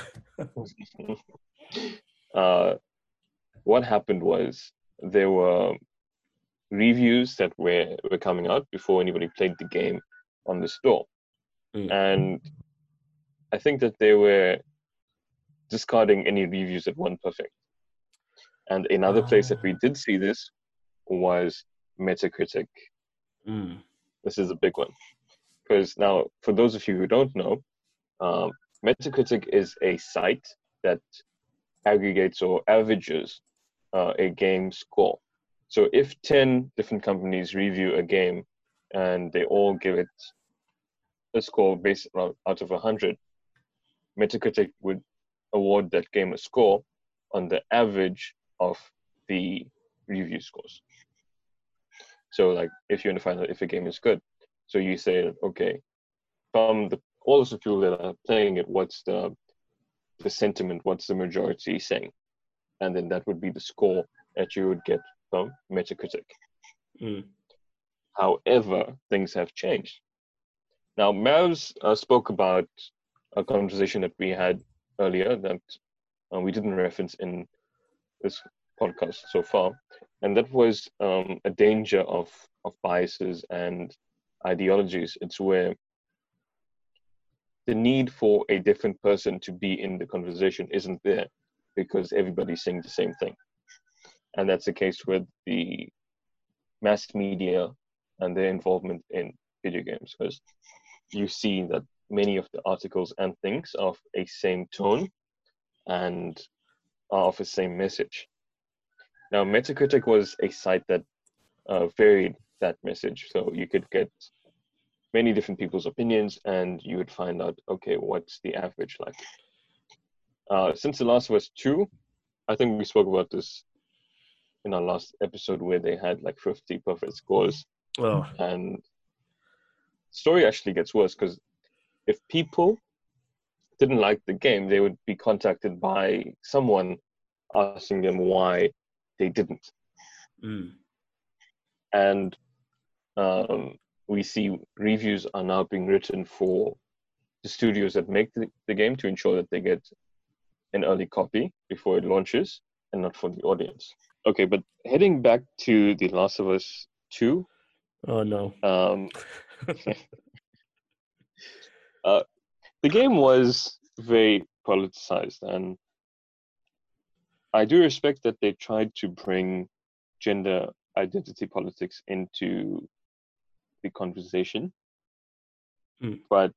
uh, what happened was there were reviews that were were coming out before anybody played the game on the store, Mm. and I think that they were discarding any reviews that weren't perfect. And another place that we did see this was Metacritic. Mm. This is a big one. Because now, for those of you who don't know, um, Metacritic is a site that aggregates or averages uh, a game score. So if ten different companies review a game and they all give it a score based on, out of one hundred, Metacritic would award that game a score on the average of the review scores. So like if you want to find out if a game is good, so you say, okay, from the all of the people that are playing it, what's the the sentiment, what's the majority saying? And then that would be the score that you would get from Metacritic. Mm. However, things have changed. Now, Mavs uh, spoke about a conversation that we had earlier that uh, we didn't reference in this podcast so far, and that was um, a danger of, of biases and ideologies. It's where the need for a different person to be in the conversation isn't there because everybody's saying the same thing. And that's the case with the mass media and their involvement in video games, because you see that many of the articles and things are of a same tone and are of the same message. Now, Metacritic was a site that uh, varied that message. So you could get many different people's opinions and you would find out, okay, what's the average like? Uh, since The Last of Us two, I think we spoke about this in our last episode where they had like fifty perfect scores. Oh. And story actually gets worse because if people didn't like the game, they would be contacted by someone asking them why they didn't. Mm. And um, we see reviews are now being written for the studios that make the, the game to ensure that they get an early copy before it launches and not for the audience. Okay, but heading back to The Last of Us two. Oh, no. Um, uh, the game was very politicized, and I do respect that they tried to bring gender identity politics into the conversation, Mm. but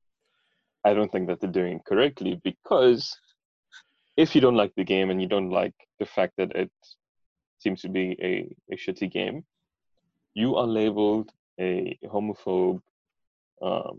I don't think that they're doing it correctly, because if you don't like the game and you don't like the fact that it seems to be a, a shitty game, you are labeled a homophobe, um,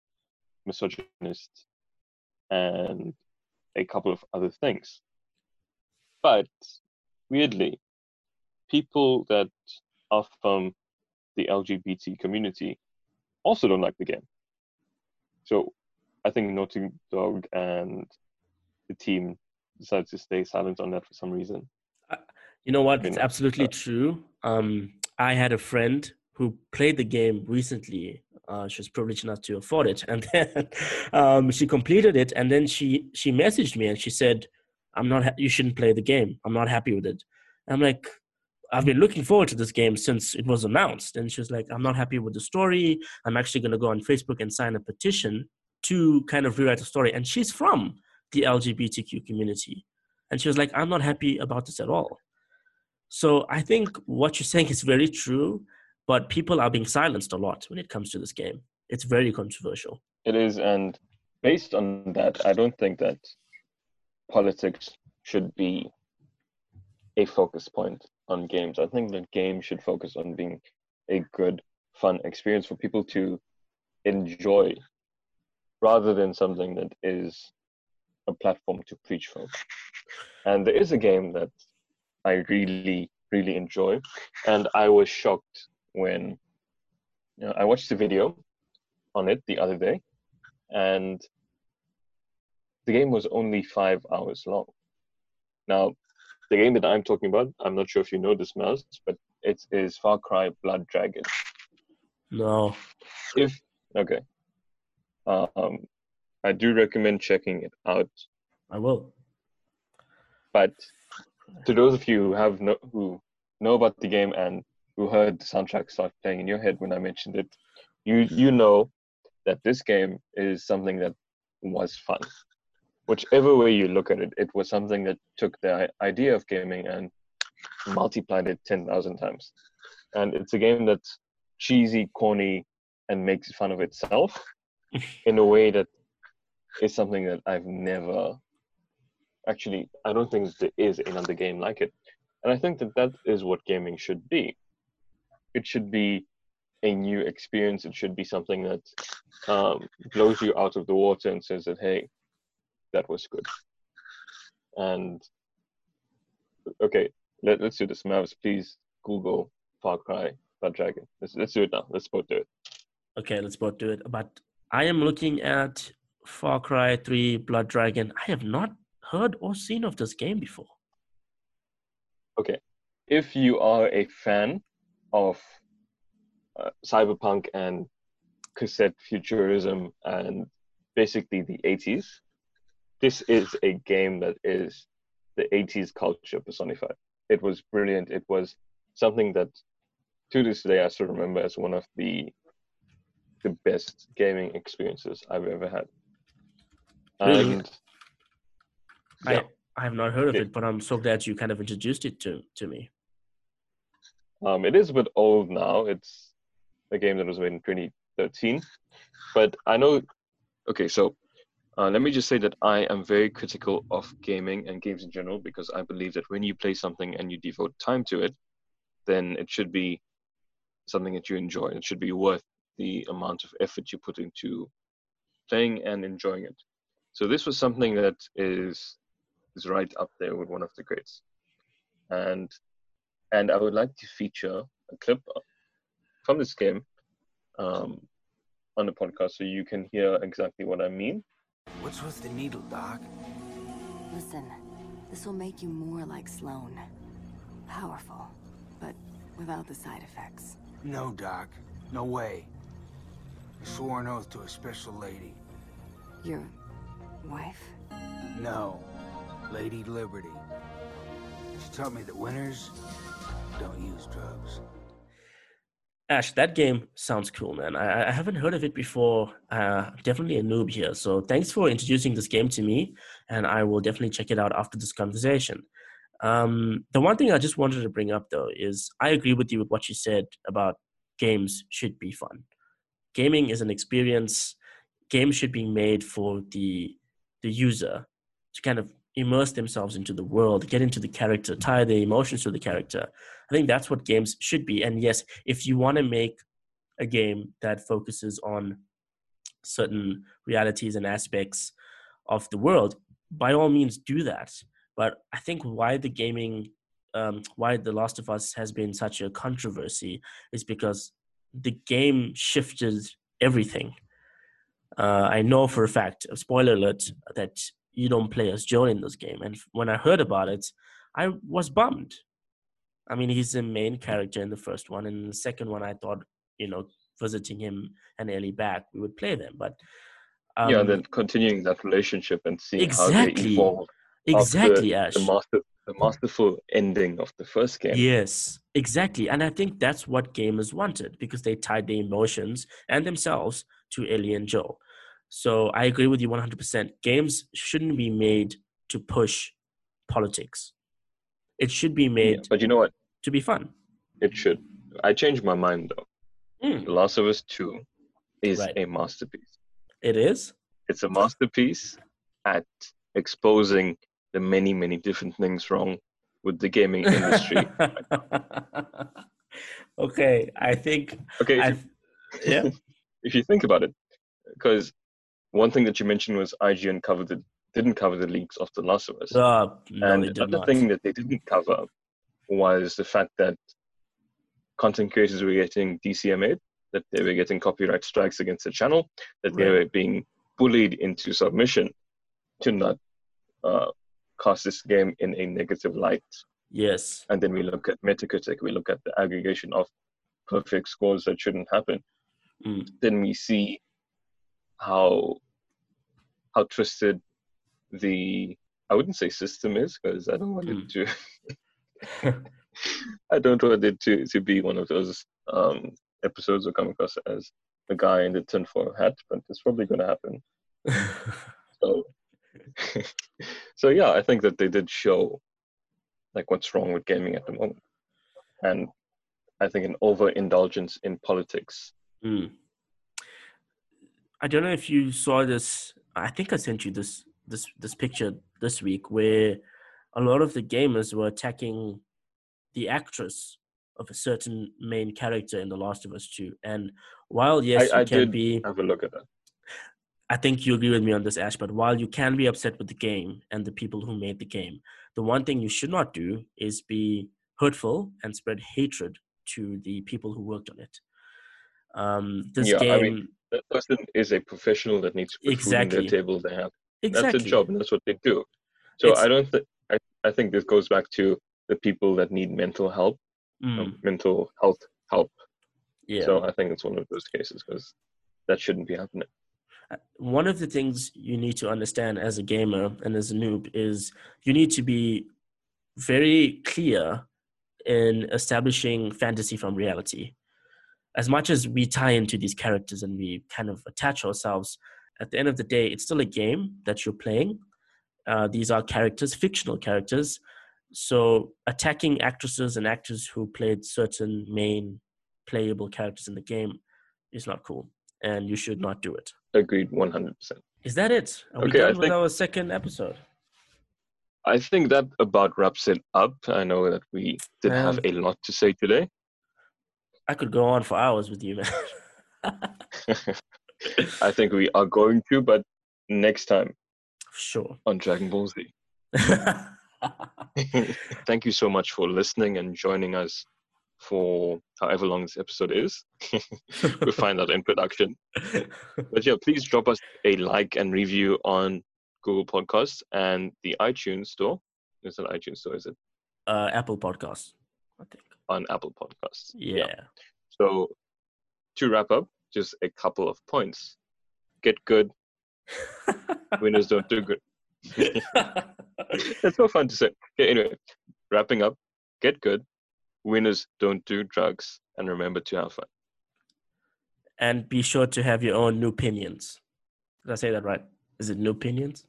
misogynist, and a couple of other things. But weirdly, people that are from the L G B T community also don't like the game. So I think Naughty Dog and the team decided to stay silent on that for some reason. You know what? You It's know, absolutely uh, true. Um, I had a friend who played the game recently. Uh, she was privileged enough to afford it, and then um, she completed it. And then she she messaged me and she said, "I'm not. Ha- you shouldn't play the game. I'm not happy with it." I'm like, "I've been looking forward to this game since it was announced." And she was like, "I'm not happy with the story. I'm actually going to go on Facebook and sign a petition to kind of rewrite the story." And she's from the L G B T Q community, and she was like, "I'm not happy about this at all." So I think what you're saying is very true, but people are being silenced a lot when it comes to this game. It's very controversial. it is, and based on that, I don't think that politics should be a focus point on games. I think that games should focus on being a good, fun experience for people to enjoy, rather than something that is a platform to preach from. And there is a game that I really, really enjoy, and I was shocked when you know, I watched the video on it the other day, and the game was only five hours long. Now, the game that I'm talking about, I'm not sure if you know this, Mouse, but it is Far Cry Blood Dragon. No. If okay, um, I do recommend checking it out. I will. But to those of you who have no, who know about the game and who heard the soundtrack start playing in your head when I mentioned it, you you know that this game is something that was fun. Whichever way you look at it, it was something that took the idea of gaming and multiplied it ten thousand times. And it's a game that's cheesy, corny, and makes fun of itself in a way that is something that I've never actually, I don't think there is another game like it. And I think that that is what gaming should be. It should be a new experience. It should be something that um, blows you out of the water and says that, hey, that was good. And okay, let, let's do this. Mavs, please Google Far Cry Blood Dragon. Let's, let's do it now. Let's both do it. Okay, let's both do it. But I am looking at Far Cry three Blood Dragon. I have not heard or seen of this game before. Okay, if you are a fan of uh, cyberpunk and cassette futurism and basically the eighties, this is a game that is the eighties culture personified. It was brilliant. It was something that to this day I still remember as one of the the best gaming experiences I've ever had. Really? And yeah. I, I have not heard of it, but I'm so glad you kind of introduced it to, to me. Um, it is a bit old now. It's a game that was made in twenty thirteen. But I know, okay, so uh, let me just say that I am very critical of gaming and games in general, because I believe that when you play something and you devote time to it, then it should be something that you enjoy. It should be worth the amount of effort you put into playing and enjoying it. So this was something that is is right up there with one of the greats. And and I would like to feature a clip from this game um, on the podcast so you can hear exactly what I mean. What's with the needle, Doc? Listen, this will make you more like Sloan. Powerful, but without the side effects. No, Doc. No way. I swore an oath to a special lady. Your wife? No. Lady Liberty. She taught me that winners don't use drugs. Ash, that game sounds cool, man. I, I haven't heard of it before. Uh, definitely a noob here. So thanks for introducing this game to me, and I will definitely check it out after this conversation. Um, the one thing I just wanted to bring up, though, is I agree with you with what you said about games should be fun. Gaming is an experience. Games should be made for the the user to kind of immerse themselves into the world, get into the character, tie their emotions to the character. I think that's what games should be. And yes, if you want to make a game that focuses on certain realities and aspects of the world, by all means do that. But I think why the gaming, um, why The Last of Us has been such a controversy is because the game shifted everything. Uh, I know for a fact, a spoiler alert, that you don't play as Joel in this game. And when I heard about it, I was bummed. I mean, he's the main character in the first one. And in the second one, I thought, you know, visiting him and Ellie back, we would play them. But um, yeah, and then continuing that relationship and seeing exactly, how they evolve. Exactly, the, Ash. The, master, the masterful ending of the first game. Yes, exactly. And I think that's what gamers wanted, because they tied their emotions and themselves to Ellie and Joel. So I agree with you one hundred percent. Games shouldn't be made to push politics. It should be made yeah, but you know what? to be fun. It should. I changed my mind, though. Mm. The Last of Us two is Right. a masterpiece. It is? It's a masterpiece at exposing the many, many different things wrong with the gaming industry. Okay, I think... Okay, if I, you, yeah. if you think about it, because one thing that you mentioned was I G N covered the, didn't cover the leaks of The Last of Us. Uh, no, and they did another not. thing that they didn't cover was the fact that content creators were getting D C M A'd, that they were getting copyright strikes against the channel, that they Right. were being bullied into submission to not uh, cast this game in a negative light. Yes. and then we look at Metacritic, we look at the aggregation of perfect scores that shouldn't happen, Mm. then we see how how twisted the I wouldn't say system is, because I don't want Mm. it to I don't want it to, to be one of those um, episodes that come across as the guy in the tinfoil hat, but it's probably going to happen. So, so yeah, I think that they did show like what's wrong with gaming at the moment, and I think an overindulgence in politics. Mm. I don't know if you saw this. I think I sent you this this this picture this week where a lot of the gamers were attacking the actress of a certain main character in The Last of Us two. And while yes, I, you I can did be, have a look at that. I think you agree with me on this, Ash. But while you can be upset with the game and the people who made the game, the one thing you should not do is be hurtful and spread hatred to the people who worked on it. Um, this Yeah, I mean, game, that person is a professional that needs to put food on their exactly, table. They have that's a exactly. job, and that's what they do. So It's I don't think I, I think this goes back to the people that need mental help, mm, um, mental health help. yeah. So I think it's one of those cases because that shouldn't be happening. One of the things you need to understand as a gamer and as a noob is you need to be very clear in establishing fantasy from reality. As much as we tie into these characters and we kind of attach ourselves, at the end of the day, it's still a game that you're playing. Uh, these are characters, fictional characters. So attacking actresses and actors who played certain main playable characters in the game is not cool, and you should not do it. Agreed, one hundred percent. Is that it? Are we Okay, I done with think our second episode? I think that about wraps it up. I know that we did have Man. a lot to say today. I could go on for hours with you, man. I think we are going to, but next time Sure. on Dragon Ball Z. Thank you so much for listening and joining us for however long this episode is. We'll find out in production. But yeah, please drop us a like and review on Google Podcasts and the iTunes store. It's an iTunes store, is it? Uh, Apple Podcasts, I think. On Apple Podcasts. Yeah. So to wrap up, just a couple of points. Get good. Winners don't do good. It's so fun to say. Okay, anyway, wrapping up. Get good. Winners don't do drugs. And remember to have fun. And be sure to have your own new opinions. Did I say that right? Is it new opinions?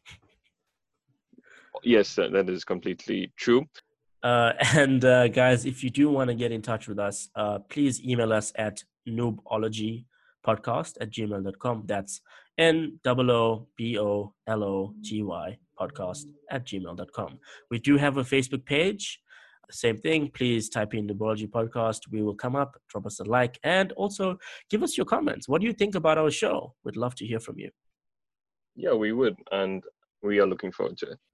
Yes, that is completely true. Uh, and uh, guys, if you do want to get in touch with us, uh, please email us at noobology podcast at gmail dot com. That's N O O B O L O G Y podcast at gmail dot com. We do have a Facebook page. Same thing. Please type in Noobology Podcast. We will come up, drop us a like, and also give us your comments. What do you think about our show? We'd love to hear from you. Yeah, we would. And we are looking forward to it.